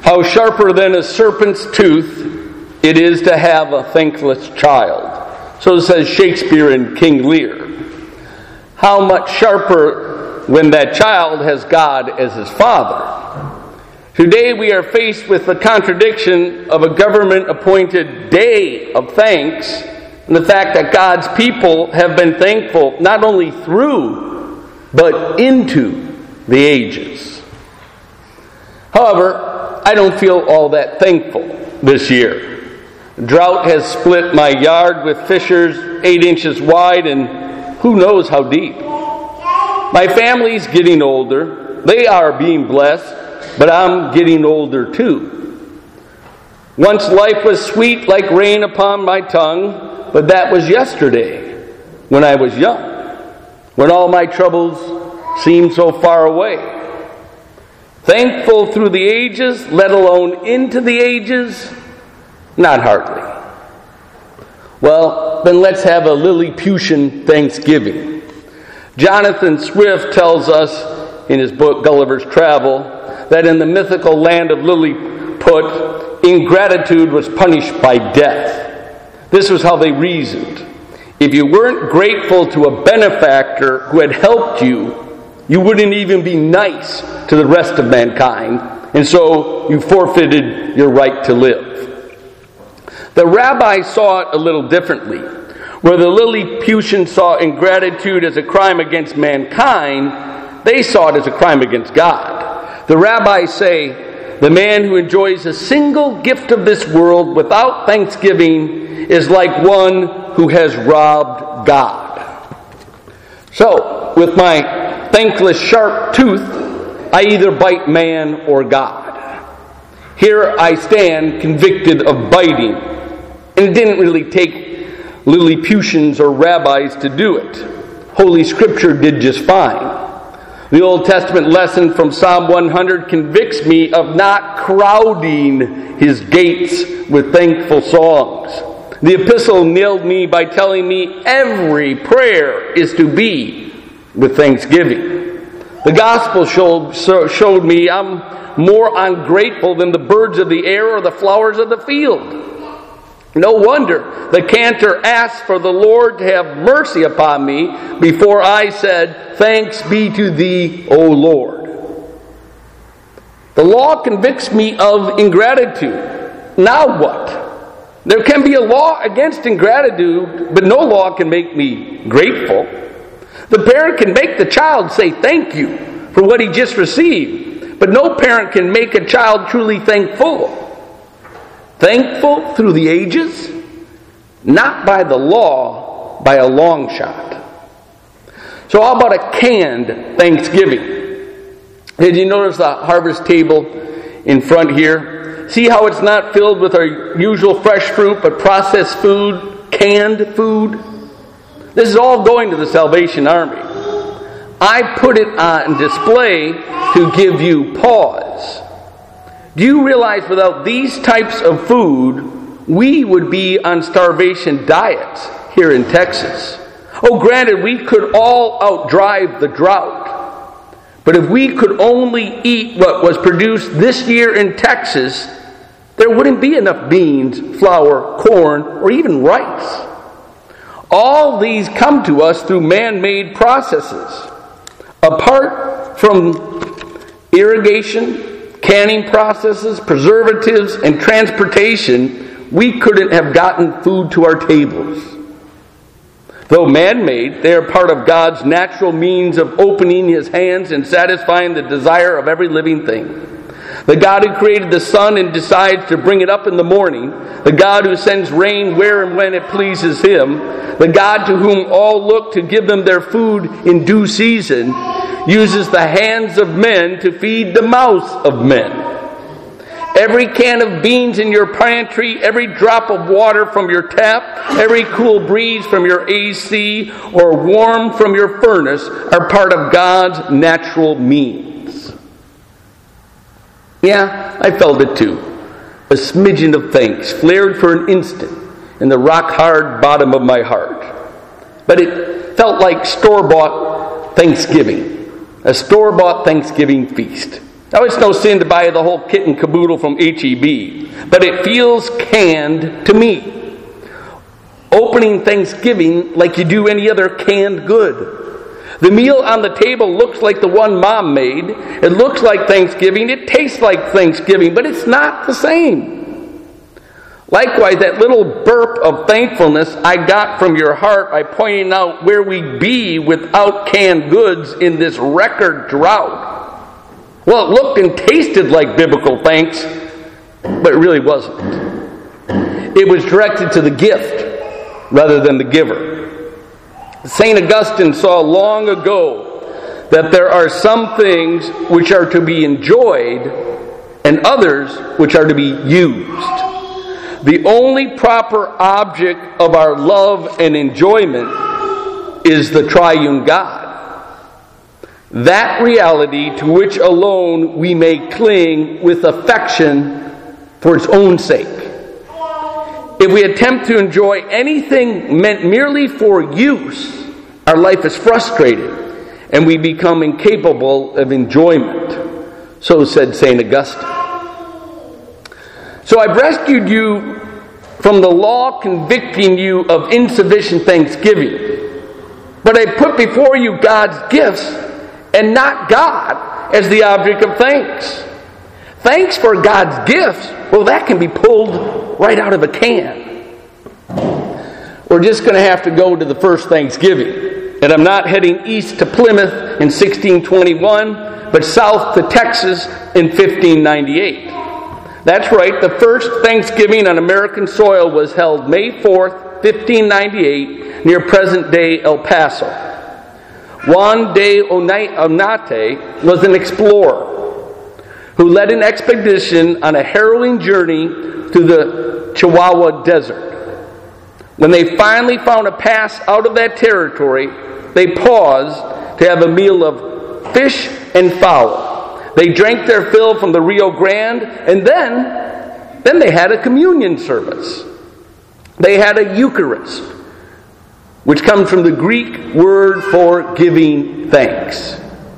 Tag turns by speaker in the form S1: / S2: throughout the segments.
S1: How sharper than a serpent's tooth it is to have a thankless child. So says Shakespeare in King Lear. How much sharper when that child has God as his father. Today we are faced with the contradiction of a government-appointed day of thanks and the fact that God's people have been thankful not only through but into the ages. However, I don't feel all that thankful this year. Drought has split my yard with fissures 8 inches wide and who knows how deep. My family's getting older. They are being blessed, but I'm getting older too. Once life was sweet like rain upon my tongue, but that was yesterday when I was young, when all my troubles seemed so far away. Thankful through the ages, let alone into the ages? Not hardly. Well, then let's have a Lilliputian Thanksgiving. Jonathan Swift tells us in his book Gulliver's Travel that in the mythical land of Lilliput, ingratitude was punished by death. This was how they reasoned. If you weren't grateful to a benefactor who had helped you, you wouldn't even be nice to the rest of mankind, and so you forfeited your right to live. The rabbis saw it a little differently. Where the Lilliputians saw ingratitude as a crime against mankind, they saw it as a crime against God. The rabbis say, the man who enjoys a single gift of this world without thanksgiving is like one who has robbed God. So, with my thankless sharp tooth, I either bite man or God. Here I stand convicted of biting, and it didn't really take Lilliputians or rabbis to do it. Holy Scripture did just fine. The Old Testament lesson from Psalm 100 convicts me of not crowding his gates with thankful songs. The epistle nailed me by telling me every prayer is to be with thanksgiving. The gospel showed me I'm more ungrateful than the birds of the air or the flowers of the field. No wonder the cantor asked for the Lord to have mercy upon me before I said, "Thanks be to thee, O Lord." The law convicts me of ingratitude. Now what? There can be a law against ingratitude, but no law can make me grateful. The parent can make the child say thank you for what he just received, but no parent can make a child truly thankful. Thankful through the ages? Not by the law, by a long shot. So how about a canned Thanksgiving? Did you notice the harvest table in front here? See how it's not filled with our usual fresh fruit, but processed food, canned food? This is all going to the Salvation Army. I put it on display to give you pause. Do you realize without these types of food, we would be on starvation diets here in Texas? Oh, granted, we could all outdrive the drought. But if we could only eat what was produced this year in Texas, there wouldn't be enough beans, flour, corn, or even rice. All these come to us through man-made processes. Apart from irrigation, canning processes, preservatives, and transportation, we couldn't have gotten food to our tables. Though man-made, they are part of God's natural means of opening His hands and satisfying the desire of every living thing. The God who created the sun and decides to bring it up in the morning, the God who sends rain where and when it pleases Him, the God to whom all look to give them their food in due season, uses the hands of men to feed the mouths of men. Every can of beans in your pantry, every drop of water from your tap, every cool breeze from your AC, or warm from your furnace are part of God's natural means. Yeah, I felt it too. A smidgen of thanks flared for an instant in the rock-hard bottom of my heart. But it felt like store-bought Thanksgiving. A store-bought Thanksgiving feast. Now, it's no sin to buy the whole kit and caboodle from H-E-B, but it feels canned to me. Opening Thanksgiving like you do any other canned good. The meal on the table looks like the one Mom made. It looks like Thanksgiving. It tastes like Thanksgiving, but it's not the same. Likewise, that little burp of thankfulness I got from your heart by pointing out where we'd be without canned goods in this record drought. Well, it looked and tasted like biblical thanks, but it really wasn't. It was directed to the gift rather than the giver. St. Augustine saw long ago that there are some things which are to be enjoyed and others which are to be used. The only proper object of our love and enjoyment is the triune God. That reality to which alone we may cling with affection for its own sake. If we attempt to enjoy anything meant merely for use, our life is frustrated and we become incapable of enjoyment. So said St. Augustine. So I've rescued you from the law convicting you of insufficient thanksgiving. But I put before you God's gifts and not God as the object of thanks. Thanks for God's gifts, well, that can be pulled right out of a can. We're just going to have to go to the first Thanksgiving. And I'm not heading east to Plymouth in 1621, but south to Texas in 1598. That's right, the first Thanksgiving on American soil was held May 4th, 1598, near present-day El Paso. Juan de Oñate was an explorer who led an expedition on a harrowing journey through the Chihuahua Desert. When they finally found a pass out of that territory, they paused to have a meal of fish and fowl. They drank their fill from the Rio Grande, and then they had a communion service. They had a Eucharist, which comes from the Greek word for giving thanks.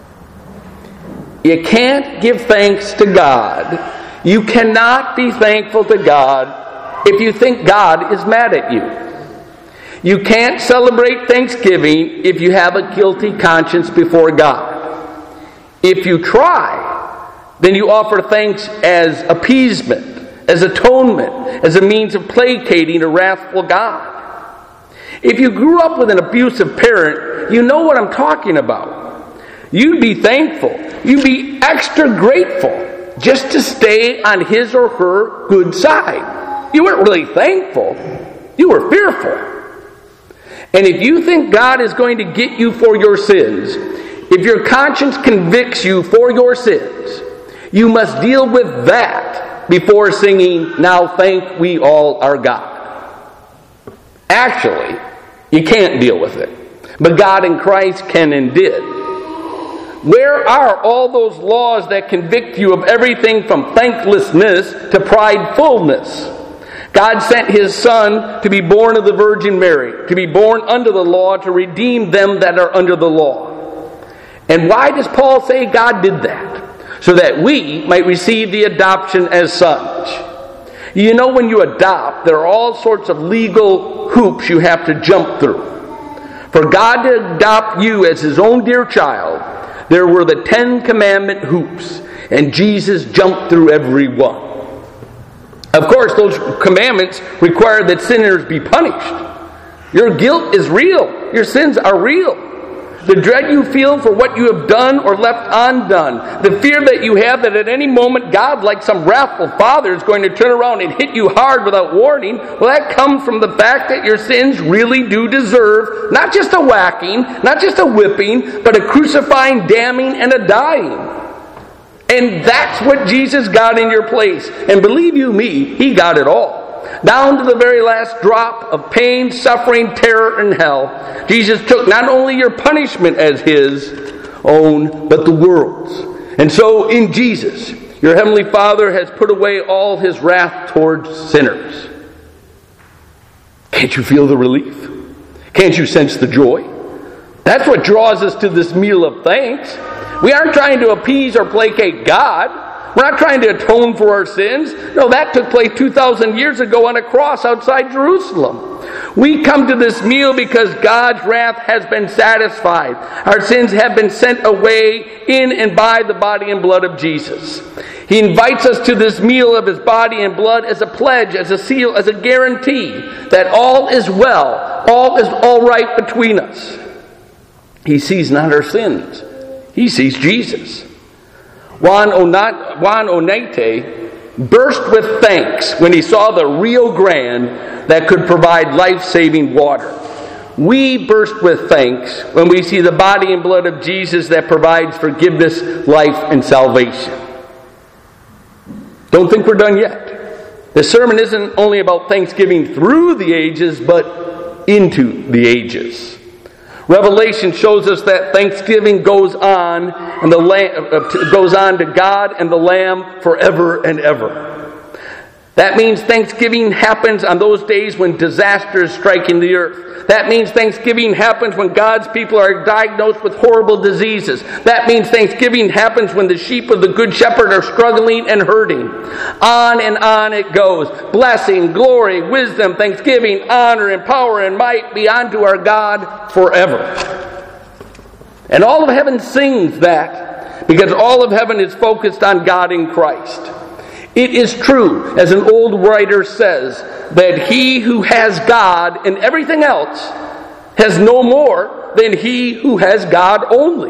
S1: You can't give thanks to God. You cannot be thankful to God if you think God is mad at you. You can't celebrate Thanksgiving if you have a guilty conscience before God. If you try, then you offer thanks as appeasement, as atonement, as a means of placating a wrathful God. If you grew up with an abusive parent, you know what I'm talking about. You'd be thankful. You'd be extra grateful just to stay on his or her good side. You weren't really thankful. You were fearful. And if you think God is going to get you for your sins, if your conscience convicts you for your sins, you must deal with that before singing, "Now thank we all our God." Actually, you can't deal with it. But God in Christ can and did. Where are all those laws that convict you of everything from thanklessness to pridefulness? God sent His Son to be born of the Virgin Mary, to be born under the law, to redeem them that are under the law. And why does Paul say God did that? So that we might receive the adoption as sons. You know, when you adopt, there are all sorts of legal hoops you have to jump through. For God to adopt you as His own dear child, there were the 10 commandment hoops, and Jesus jumped through every one. Of course, those commandments require that sinners be punished. Your guilt is real. Your sins are real. The dread you feel for what you have done or left undone. The fear that you have that at any moment God, like some wrathful father, is going to turn around and hit you hard without warning. Well, that comes from the fact that your sins really do deserve not just a whacking, not just a whipping, but a crucifying, damning, and a dying. And that's what Jesus got in your place. And believe you me, He got it all. Down to the very last drop of pain, suffering, terror, and hell. Jesus took not only your punishment as His own, but the world's. And so in Jesus, your Heavenly Father has put away all His wrath towards sinners. Can't you feel the relief? Can't you sense the joy? That's what draws us to this meal of thanks. We aren't trying to appease or placate God. We're not trying to atone for our sins. No, that took place 2,000 years ago on a cross outside Jerusalem. We come to this meal because God's wrath has been satisfied. Our sins have been sent away in and by the body and blood of Jesus. He invites us to this meal of His body and blood as a pledge, as a seal, as a guarantee that all is well, all is all right between us. He sees not our sins. He sees Jesus. Juan Onate burst with thanks when he saw the Rio Grande that could provide life-saving water. We burst with thanks when we see the body and blood of Jesus that provides forgiveness, life, and salvation. Don't think we're done yet. This sermon isn't only about thanksgiving through the ages, but into the ages. Revelation shows us that thanksgiving goes on and goes on to God and the Lamb forever and ever. That means thanksgiving happens on those days when disaster is striking the earth. That means thanksgiving happens when God's people are diagnosed with horrible diseases. That means thanksgiving happens when the sheep of the Good Shepherd are struggling and hurting. On and on it goes. Blessing, glory, wisdom, thanksgiving, honor, and power and might be unto our God forever. And all of heaven sings that because all of heaven is focused on God in Christ. It is true, as an old writer says, that he who has God and everything else has no more than he who has God only.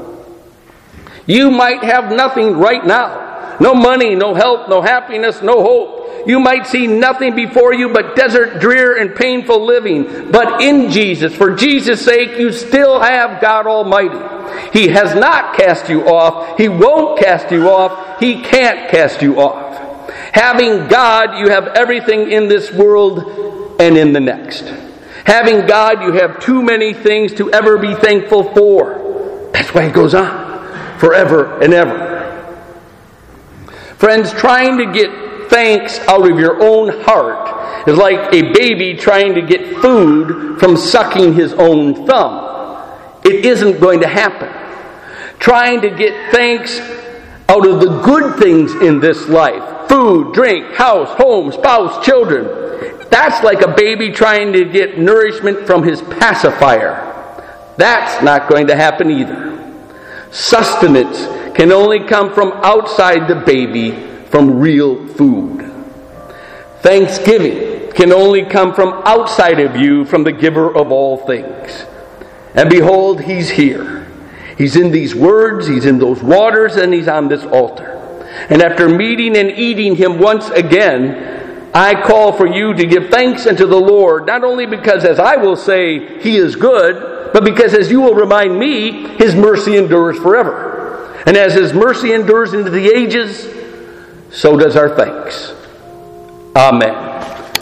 S1: You might have nothing right now. No money, no health, no happiness, no hope. You might see nothing before you but desert, drear, and painful living. But in Jesus, for Jesus' sake, you still have God Almighty. He has not cast you off. He won't cast you off. He can't cast you off. Having God, you have everything in this world and in the next. Having God, you have too many things to ever be thankful for. That's why it goes on forever and ever. Friends, trying to get thanks out of your own heart is like a baby trying to get food from sucking his own thumb. It isn't going to happen. Trying to get thanks out of the good things in this life, food, drink, house, home, spouse, children, that's like a baby trying to get nourishment from his pacifier. That's not going to happen either. Sustenance can only come from outside the baby, from real food. Thanksgiving can only come from outside of you, from the giver of all things. And behold, He's here. He's in these words, He's in those waters, and He's on this altar. And after meeting and eating Him once again, I call for you to give thanks unto the Lord, not only because, as I will say, He is good, but because, as you will remind me, His mercy endures forever. And as His mercy endures into the ages, so does our thanks. Amen.